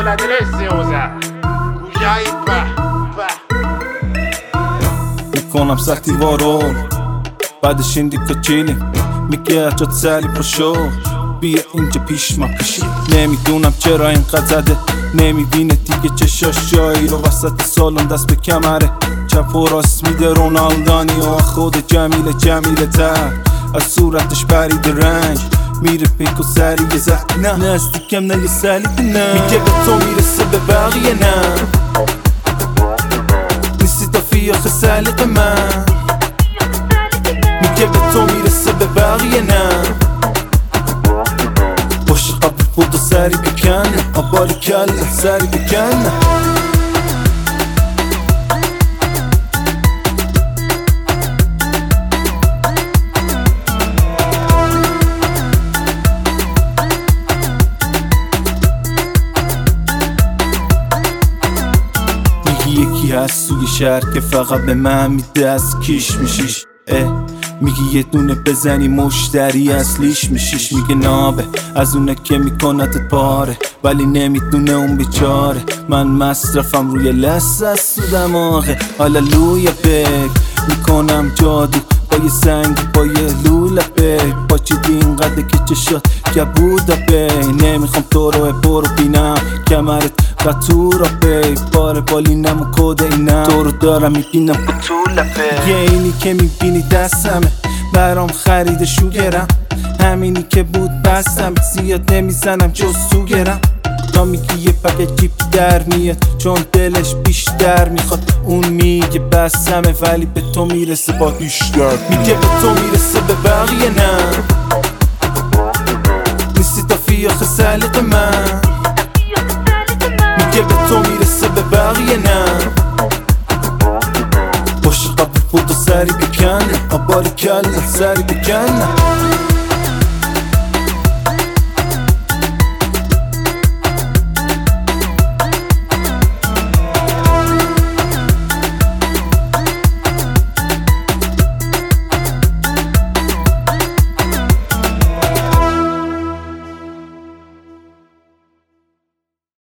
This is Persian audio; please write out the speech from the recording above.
la deliziosa کجایی به میکنم سختی وارون بعدش این دیگه چیلیم میگه جات سری پاشو بیا اینجا پیش ما پیشی نمیدونم چرا اینقدر زده نمیبینه دیگه چشاش جایی رو وسط سالن دست به کمره چپ و راست میده رونالدانی و خود جمیله تر از صورتش برید رنگ میره پیک و سری یه زد نه نزدیکم نه یه سلیت نه میگه به تو میرسه به بقیه نه نیستی تا فیاخ سلیق من میگه به تو میرسه به بقیه نه باشه قبل خود و سری بکنه آباری کل سری بکنه یکی هست توی شهر که فقط به من میده از کیش میشیش میگی یه دونه بزنی مشتری اصلیش میشیش میگه نابه از اونه که میکنتت پاره ولی نمیدونه اون بیچاره من مصرفم روی لسه از تو دماغه هاللویا بگ میکنم جادو با یه سنگ با یه لوله بگ پاچیدی اینقدر که چشات کبودا بی نمیخوام تو رو برو بینم کمرت قطورا بی بار بالینم و کود اینم تو رو دارم میبینم قطوله بی یه اینی که میبینی دستمه برام خرید شوگرم همینی که بود بستم زیاد نمیزنم جز سوگرم تا میگی یه پکت جیب در میاد چون دلش بیشتر میخواد اون میگه بستمه ولی به تو میرسه با بیشتر میگه به تو میرسه به بقیه نه نیستی تا فیاخ سلیق من میگه به تو میرسه به بقیه نه باشه قبل خود و سری بکنه آباری کل سری بکنه